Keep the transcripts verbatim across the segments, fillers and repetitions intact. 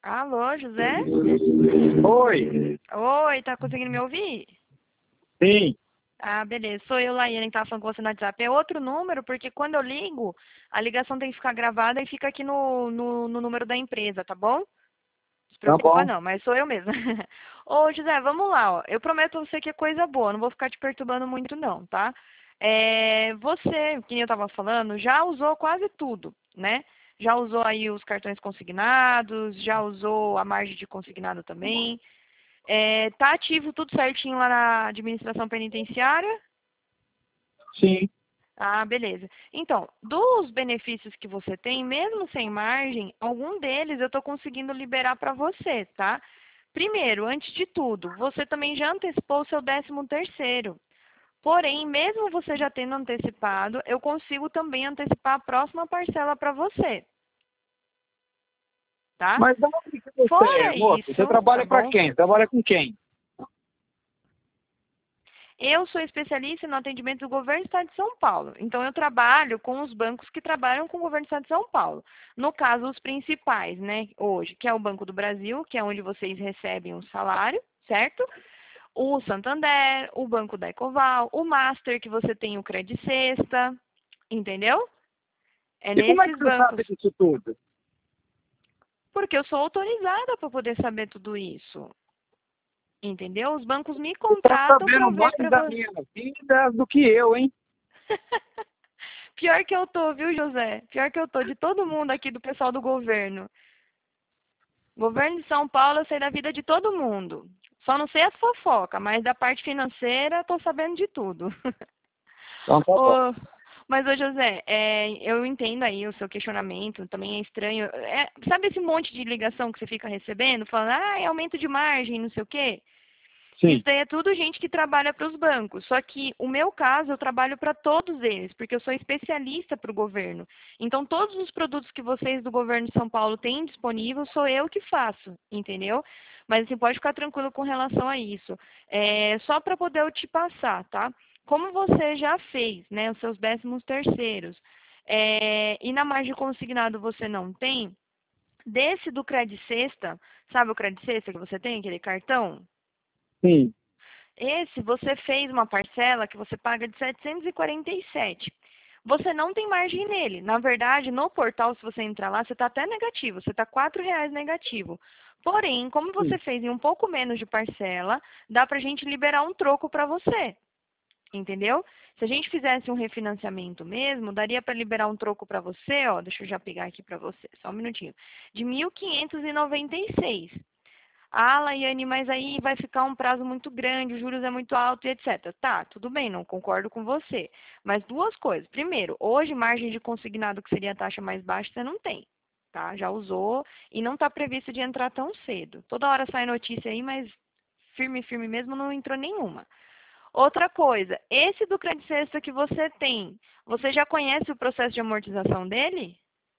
Alô, José? Oi, Oi, tá conseguindo me ouvir? sim, Ah, beleza. Sou eu, Laiane, que tava falando com você no WhatsApp. É outro número, porque quando eu ligo, a ligação tem que ficar gravada e fica aqui no, no, no número da empresa, tá bom? Não se tá preocupa bom. não, mas sou eu mesma. Ô, José, vamos lá, ó. Eu prometo a você que é coisa boa, não vou ficar te perturbando muito não, tá? É, você, que nem eu tava falando, já usou quase tudo, né? Já usou aí os cartões consignados, já usou a margem de consignado também. É, tá ativo tudo certinho lá na administração penitenciária? Sim, Ah, beleza. Então, dos benefícios que você tem, mesmo sem margem, algum deles eu estou conseguindo liberar para você, tá? Primeiro, antes de tudo, você também já antecipou o seu décimo terceiro. Porém, mesmo você já tendo antecipado, eu consigo também antecipar a próxima parcela para você, tá? mas da onde que você é, Fora moço? Você isso, tá trabalha para bom? quem? Você trabalha com quem? Eu sou especialista no atendimento do governo do estado de São Paulo. Então, eu trabalho com os bancos que trabalham com o governo do estado de São Paulo. No caso, os principais, né, hoje, que é o Banco do Brasil, que é onde vocês recebem o salário, certo? O Santander, o Banco da Ecoval, o Master, que você tem o Credit Sexta, entendeu? É E como é que nesses você bancos. sabe disso tudo? Porque eu sou autorizada para poder saber tudo isso. Entendeu? Os bancos me Você está contratam para sabendo eu ver mais para da você. minha vida do que eu, hein? Pior que eu tô, viu, José? Pior que eu tô, de todo mundo aqui do pessoal do governo. Governo de São Paulo, eu sei da vida de todo mundo. Só não sei as fofocas, mas da parte financeira, tô sabendo de tudo. Então tá bom. Ô, mas, ô José, é, eu entendo aí o seu questionamento, também é estranho. É, sabe esse monte de ligação que você fica recebendo, falando, ah, é aumento de margem, não sei o quê? Isso Sim. daí é tudo gente que trabalha para os bancos. Só que o meu caso, eu trabalho para todos eles, porque eu sou especialista para o governo. Então, todos os produtos que vocês do governo de São Paulo têm disponível, sou eu que faço, entendeu? Mas assim, pode ficar tranquilo com relação a isso. É, só para poder eu te passar, tá? Como você já fez, né, os seus décimos terceiros, é, e na margem consignado você não tem, desse do Credit Sexta, sabe o Credit Sexta que você tem, aquele cartão? Sim. Esse você fez uma parcela que você paga de setecentos e quarenta e sete. Você não tem margem nele. Na verdade, no portal, se você entrar lá, você está até negativo. Você está quatro reais negativo. Porém, como você Sim. fez em um pouco menos de parcela, dá para a gente liberar um troco para você. Entendeu? Se a gente fizesse um refinanciamento mesmo, daria para liberar um troco para você, ó, deixa eu já pegar aqui para você, só um minutinho, de mil quinhentos e noventa e seis. Ah, Laiane, mas aí vai ficar um prazo muito grande, os juros é muito alto e etcétera. Tá, tudo bem, não concordo com você. Mas duas coisas. Primeiro, hoje margem de consignado, que seria a taxa mais baixa, você não tem. Tá? Já usou e não está previsto de entrar tão cedo. Toda hora sai notícia aí, mas firme, firme mesmo não entrou nenhuma. Outra coisa, esse do Credit Sexta que você tem, você já conhece o processo de amortização dele?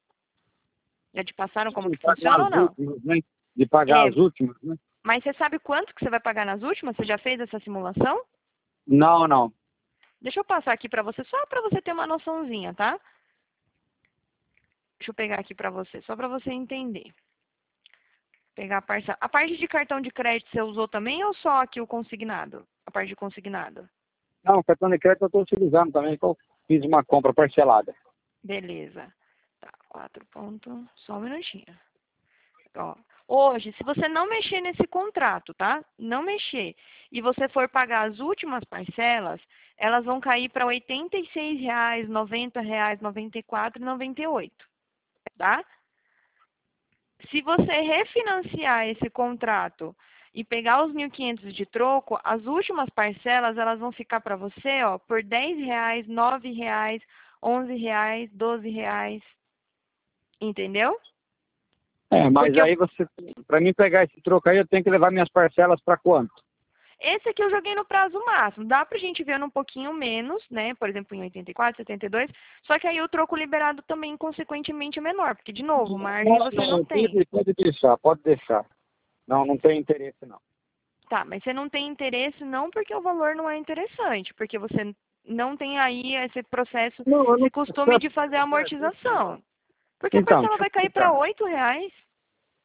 Já te passaram como De que pagar funciona ou as não? últimas, né? De pagar É, as últimas, né? mas você sabe quanto que você vai pagar nas últimas? Você já fez essa simulação? Não, não. Deixa eu passar aqui para você, só para você ter uma noçãozinha, tá? Deixa eu pegar aqui para você, só para você entender. Pegar a parcela. A parte de cartão de crédito você usou também ou só aqui o consignado? A parte de consignado? Não, cartão de crédito eu estou utilizando também, que eu fiz uma compra parcelada. Beleza. Tá, quatro pontos. Só um minutinho. Ó, hoje, se você não mexer nesse contrato, tá? Não mexer, e você for pagar as últimas parcelas, elas vão cair para R oitenta e seis reais, noventa reais, noventa e quatro e noventa e oito, tá? Se você refinanciar esse contrato e pegar os mil e quinhentos de troco, as últimas parcelas elas vão ficar para você, ó, por dez reais, nove reais, onze reais, doze reais, entendeu? É, mas Porque eu aí você, para mim pegar esse troco aí, eu tenho que levar minhas parcelas para quanto? esse aqui eu joguei no prazo máximo. Dá pra gente ver um pouquinho menos, né? Por exemplo, em oitenta e quatro, setenta e dois. Só que aí o troco liberado também, consequentemente, é menor. Porque, de novo, margem Não, você não não, tem. pode, pode deixar, pode deixar. Não, não tem interesse não. Tá, mas você não tem interesse não porque o valor não é interessante. Porque você não tem aí esse processo, Não, eu esse não. costume de fazer a amortização. Porque a Então, parcela deixa eu vai cair para explicar. oito reais.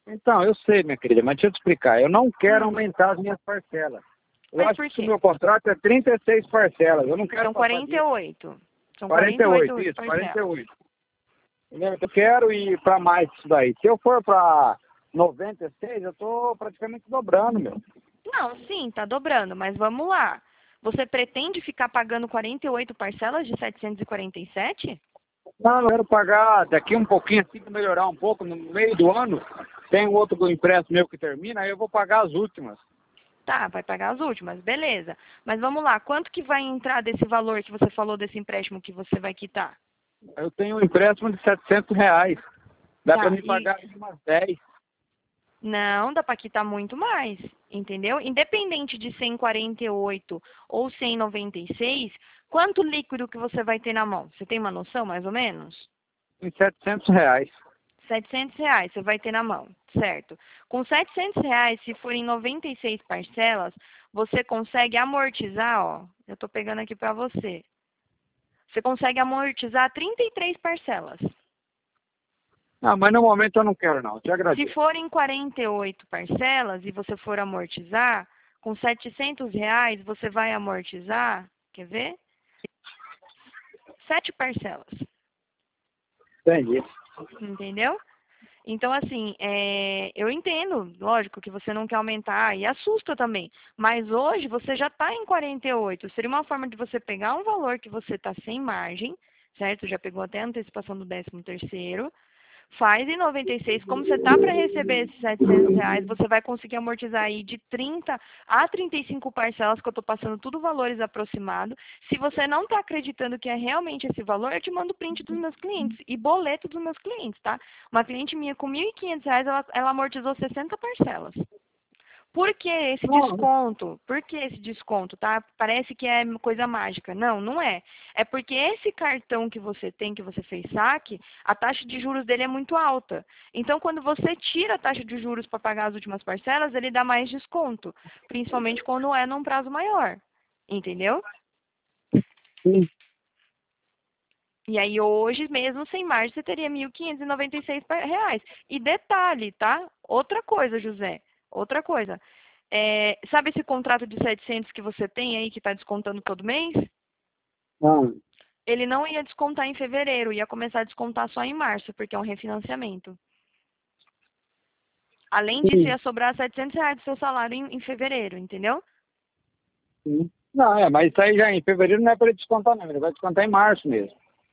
Então, eu sei, minha querida, mas deixa eu te explicar. Eu não quero Hum. aumentar as minhas parcelas. Eu Mas acho por que o quê? meu contrato é trinta e seis parcelas. Eu não quero São passar quarenta e disso. oito. São quarenta quarenta e e oito, oito isso, quarenta e parcelas. oito. Entendeu? Eu quero ir para mais disso daí. Se eu for para noventa e seis, eu estou praticamente dobrando, meu. Não, sim, tá dobrando, mas vamos lá. Você pretende ficar pagando quarenta e oito parcelas de setecentos e quarenta e sete? Não, eu quero pagar daqui um pouquinho, assim, para melhorar um pouco. No meio do ano, tem um outro empréstimo meu que termina, aí eu vou pagar as últimas. Tá, vai pagar as últimas, beleza. Mas vamos lá, quanto que vai entrar desse valor que você falou desse empréstimo que você vai quitar? Eu tenho um empréstimo de setecentos reais. Dá para Tá, me e pagar umas dez. não, dá para quitar muito mais, entendeu? Independente de cem e quarenta e oito ou cem e noventa e seis, quanto líquido que você vai ter na mão? Você tem uma noção, mais ou menos? Em setecentos reais. setecentos reais você vai ter na mão, certo? Com setecentos reais, se forem noventa e seis parcelas, você consegue amortizar, ó, eu tô pegando aqui para você. Você consegue amortizar trinta e três parcelas. Ah, mas no momento eu não quero não, te Se agradeço. forem quarenta e oito parcelas e você for amortizar, com setecentos reais você vai amortizar, quer ver? Sete parcelas, Entendi. entendeu? Então, assim, é, eu entendo, lógico, que você não quer aumentar e assusta também. Mas hoje você já está em quarenta e oito. Seria uma forma de você pegar um valor que você está sem margem, certo? Já pegou até a antecipação do décimo terceiro. Faz em noventa e seis, como você está para receber esses setecentos reais, você vai conseguir amortizar aí de trinta a trinta e cinco parcelas, que eu estou passando tudo valores aproximados. Se você não está acreditando que é realmente esse valor, eu te mando print dos meus clientes e boleto dos meus clientes, tá? Uma cliente minha com mil e quinhentos reais, ela, ela amortizou sessenta parcelas. Por que esse Não, desconto? Por que esse desconto, tá? Parece que é coisa mágica. Não, não é. É porque esse cartão que você tem, que você fez saque, a taxa de juros dele é muito alta. Então, quando você tira a taxa de juros para pagar as últimas parcelas, ele dá mais desconto. Principalmente quando é num prazo maior. Entendeu? sim. E aí, hoje, mesmo sem margem, você teria mil quinhentos e noventa e seis reais. E detalhe, tá? Outra coisa, José. Outra coisa. É, sabe esse contrato de setecentos que você tem aí, que está descontando todo mês? Não, Ele não ia descontar em fevereiro, ia começar a descontar só em março, porque é um refinanciamento. Além disso, sim, ia sobrar setecentos reais do seu salário em, em fevereiro, entendeu? sim. Não, é, mas isso aí já em fevereiro não é para ele descontar não, ele vai descontar em março mesmo.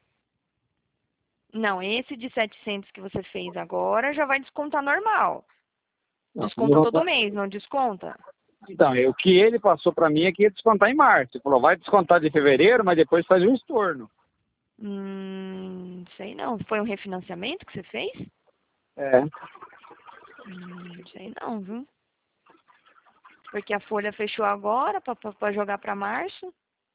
Não, esse de setecentos que você fez agora já vai descontar normal. Não, Desconta não todo tá- mês, não desconta? então, é, o que ele passou para mim é que ia descontar em março. Ele falou, vai descontar de fevereiro, mas depois faz um estorno. Hum, sei não. Foi um refinanciamento que você fez? É, Hum, sei não, viu? Porque a folha fechou agora para jogar para março.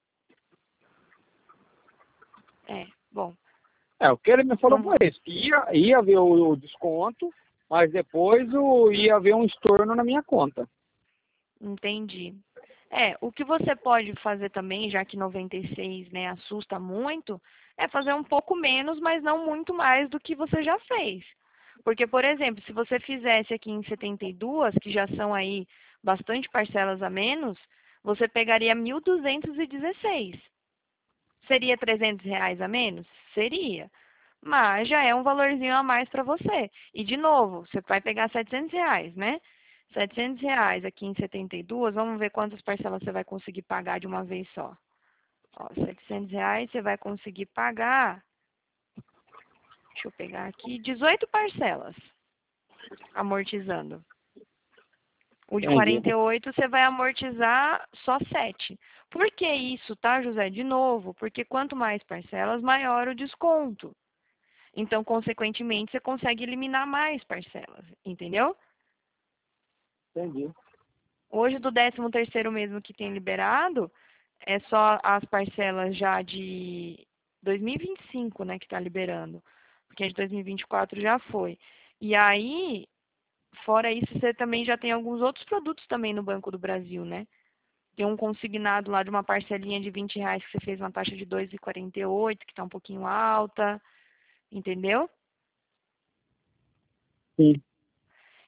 É, bom, é, o que ele me falou foi não isso, que ia, ia haver o, o desconto, mas depois o, ia haver um estorno na minha conta. entendi. É, o que você pode fazer também, já que noventa e seis, né, assusta muito, é fazer um pouco menos, mas não muito mais do que você já fez. Porque, por exemplo, se você fizesse aqui em setenta e duas, que já são aí bastante parcelas a menos, você pegaria mil duzentos e dezesseis. Seria trezentos reais a menos? Seria. Mas já é um valorzinho a mais para você. E, de novo, você vai pegar setecentos reais, né? setecentos reais aqui em setenta e duas, vamos ver quantas parcelas você vai conseguir pagar de uma vez só. Ó, setecentos reais você vai conseguir pagar, deixa eu pegar aqui, dezoito parcelas, amortizando. O de Entendi. quarenta e oito você vai amortizar só sete. Por que isso, tá, José? De novo, porque quanto mais parcelas, maior o desconto. Então, consequentemente, você consegue eliminar mais parcelas, entendeu? Entendi. Hoje, do décimo terceiro mesmo que tem liberado, é só as parcelas já de dois mil e vinte e cinco, né, que está liberando. Porque a de dois mil e vinte e quatro já foi. E aí, fora isso, você também já tem alguns outros produtos também no Banco do Brasil, né? Tem um consignado lá de uma parcelinha de vinte reais que você fez uma taxa de dois vírgula quarenta e oito, que está um pouquinho alta, entendeu? Sim.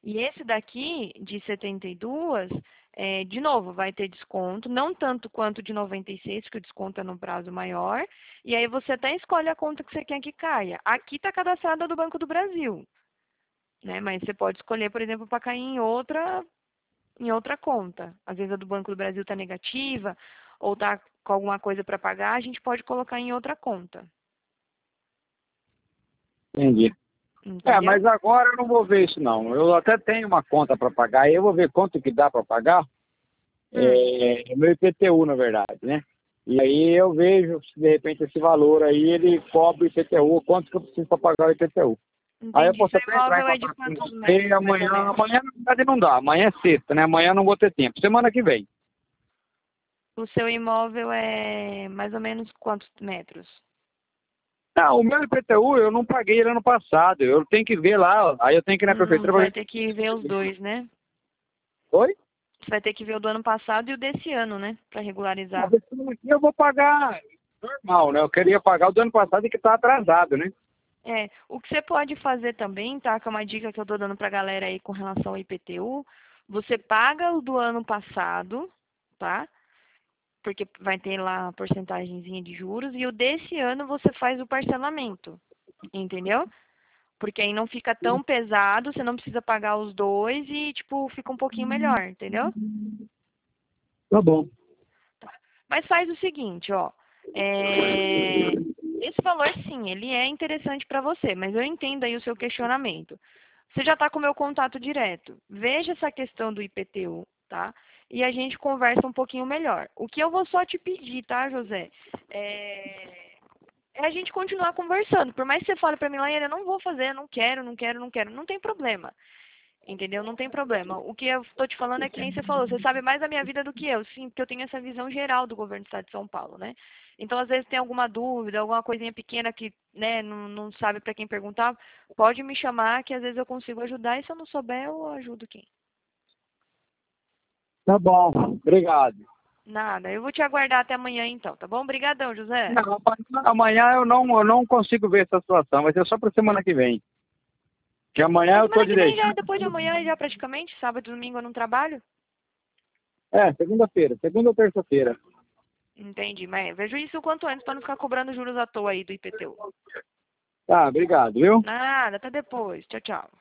E esse daqui, de setenta e duas, é, de novo, vai ter desconto, não tanto quanto de noventa e seis, que o desconto é no prazo maior, e aí você até escolhe a conta que você quer que caia. Aqui está cadastrada do Banco do Brasil, né? Mas você pode escolher, por exemplo, para cair em outra, em outra conta. Às vezes a do Banco do Brasil está negativa, ou está com alguma coisa para pagar, a gente pode colocar em outra conta. Entendi. É, Entendeu? mas agora eu não vou ver isso não. Eu até tenho uma conta para pagar, aí eu vou ver quanto que dá para pagar. Hum. É, é meu I P T U, na verdade, né? E aí eu vejo se de repente esse valor aí ele cobre o I P T U, quanto que eu preciso para pagar o I P T U. Aí eu Entendi. posso Seu até entrar em imóvel é de contato com quantos você metros, mais amanhã. ou menos? Amanhã, na verdade, não dá. Amanhã é sexta, né? Amanhã eu não vou ter tempo. Semana que vem. O seu imóvel é mais ou menos quantos metros? Não, o meu I P T U eu não paguei ele ano passado. Eu tenho que ver lá. Aí eu tenho que ir na Hum, prefeitura vai para ter que ver os dois, né? Oi? Você vai ter que ver o do ano passado e o desse ano, né? Para regularizar. Mas esse ano aqui eu vou pagar normal, né? Eu queria pagar o do ano passado e que está atrasado, né? É, o que você pode fazer também, tá? Que é uma dica que eu tô dando pra galera aí com relação ao I P T U. Você paga o do ano passado, tá? Porque vai ter lá a porcentagemzinha de juros. E o desse ano você faz o parcelamento, entendeu? Porque aí não fica tão pesado, você não precisa pagar os dois e, tipo, fica um pouquinho melhor, entendeu? Tá bom. Mas faz o seguinte, ó. É, esse valor, sim, ele é interessante para você, mas eu entendo aí o seu questionamento. Você já está com o meu contato direto. Veja essa questão do I P T U, tá? E a gente conversa um pouquinho melhor. O que eu vou só te pedir, tá, José? É, é a gente continuar conversando. Por mais que você fale para mim, Laiane, eu não vou fazer, eu não quero, não quero, não quero. Não tem problema. Entendeu? Não tem problema. O que eu estou te falando é que nem você falou, você sabe mais da minha vida do que eu, sim, porque eu tenho essa visão geral do governo do estado de São Paulo, né? Então, às vezes tem alguma dúvida, alguma coisinha pequena que, né, não, não sabe para quem perguntar, pode me chamar que às vezes eu consigo ajudar e se eu não souber, eu ajudo quem. Tá bom. Obrigado. Nada, eu vou te aguardar até amanhã então, tá bom? Obrigadão, José. Não, amanhã amanhã eu não, eu não consigo ver essa situação. Vai ser só para semana que vem. Que amanhã Mas eu tô semana que vem já direitinho. é depois de amanhã, já praticamente, sábado e domingo eu não trabalho. É, segunda-feira. Segunda ou terça-feira. Entendi, mas vejo isso o quanto antes para não ficar cobrando juros à toa aí do I P T U. Tá, obrigado, viu? Nada, até depois. Tchau, tchau.